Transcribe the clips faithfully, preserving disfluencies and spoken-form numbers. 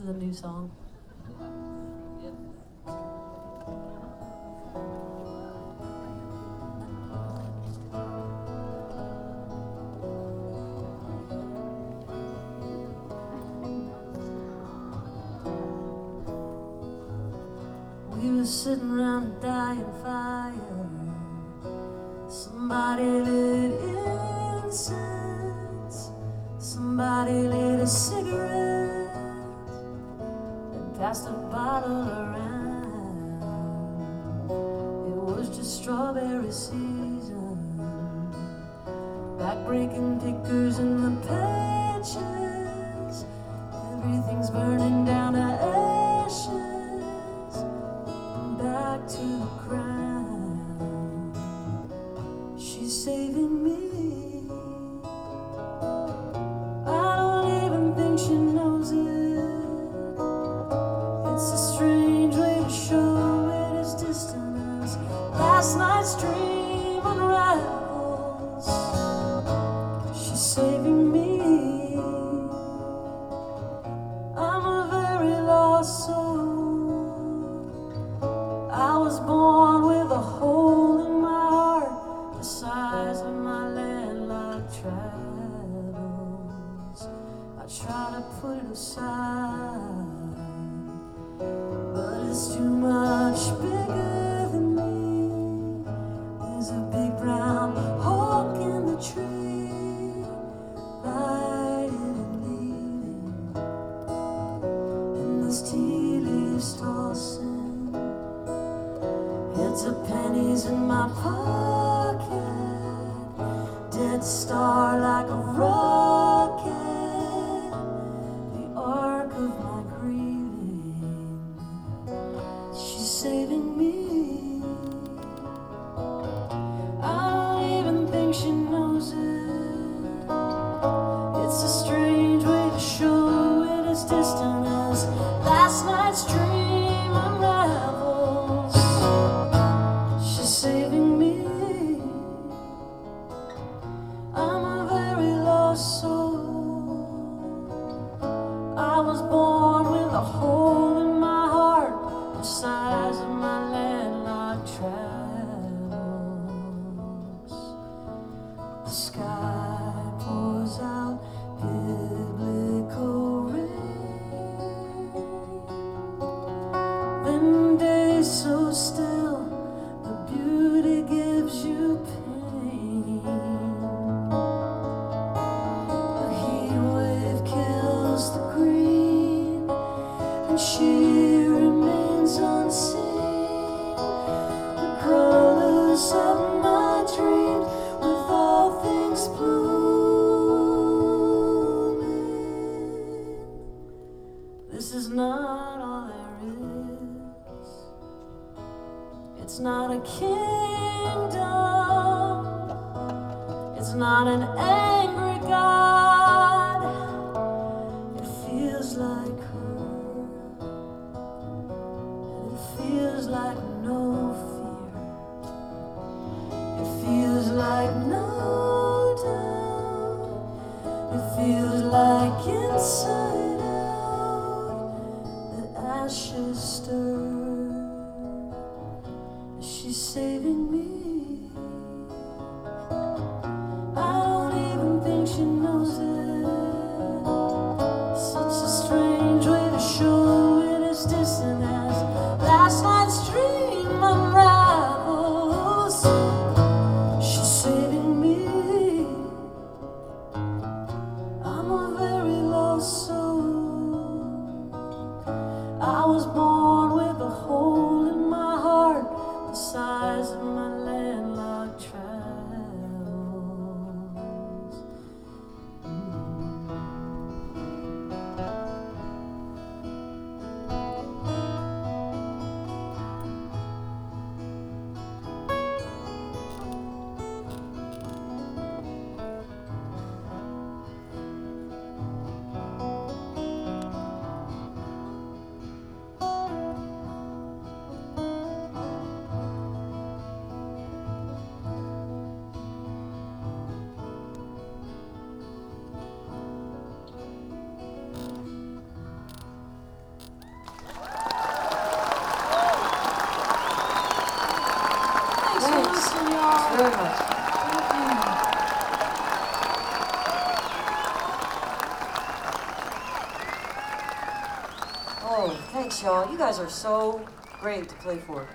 is a new song. We were sitting around a dying fire. Somebody lit incense. Somebody lit a cigarette and passed a bottle around. It was just strawberry season. Back-breaking pictures in the patches. Everything's burning down to ashes and back to the ground. She's saving me. I don't even think she knows it. It's a strange way to show it as distant as last night's dream unravels. She's saving me. I'm a very lost soul. I was born with a hole in my heart the size of my landlocked travels. I try to put it aside, but it's too much bigger than me. There's a big brown hawk in the tree, lighting and leaving, and there's tea leaves tossing, heads of pennies in my pocket, dead star like a rocket, the arc of my grieving. She's saving me. I don't even think she knows it. It's a strange way to show it as distant as last night's dream unravels. She's saving me. I'm a very lost soul. I was born with a hole in my heart the size of my landlocked travels. The sky pours out biblical rain. Then days so still, the beauty gives you pain. The heat wave kills the green, and she remains unseen. The colors of my dreams, with all things blooming. This is not all there is. It's not a kingdom. It's not an angry God. It feels like her, and it feels like no fear. It feels like no doubt. It feels like inside out, the ashes stir. She's saving me. I don't even think she knows it. Such a strange way to show it as distant as last night's dream unravels. She's saving me. I'm a very lost soul. I was born with a hole in my heart the size of my leg. very much. Oh, thanks, y'all. You guys are so great to play for.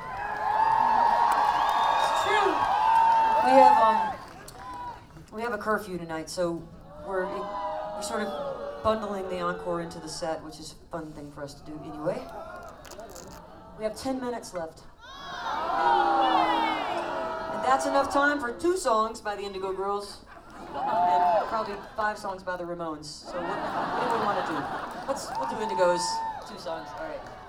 It's true. We have um, we have a curfew tonight, so we're we're sort of bundling the encore into the set, which is a fun thing for us to do anyway. We have ten minutes left. And that's enough time for two songs by the Indigo Girls and probably five songs by the Ramones. So what, what do we want to do? Let's, we'll do Indigo's two songs. All right.